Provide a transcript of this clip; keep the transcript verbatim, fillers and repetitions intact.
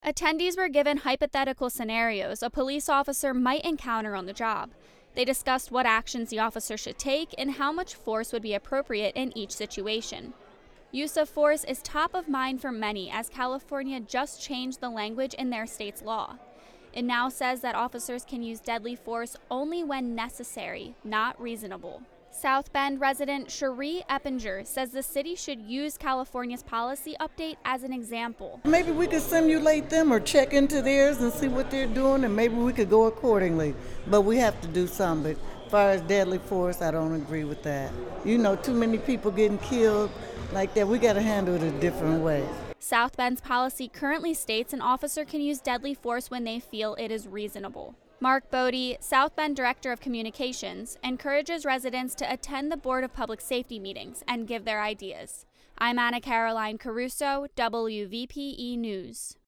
Attendees were given hypothetical scenarios a police officer might encounter on the job. They discussed what actions the officer should take and how much force would be appropriate in each situation. Use of force is top of mind for many as California just changed the language in their state's law. It now says that officers can use deadly force only when necessary, not reasonable. South Bend resident Cherie Eppinger says the city should use California's policy update as an example. Maybe we could simulate them or check into theirs and see what they're doing, and maybe we could go accordingly. But we have to do something. As far as deadly force, I don't agree with that. You know, too many people getting killed like that. We got to handle it a different way. South Bend's policy currently states an officer can use deadly force when they feel it is reasonable. Mark Bodie, South Bend Director of Communications, encourages residents to attend the Board of Public Safety meetings and give their ideas. I'm Anna Caroline Caruso, W V P E News.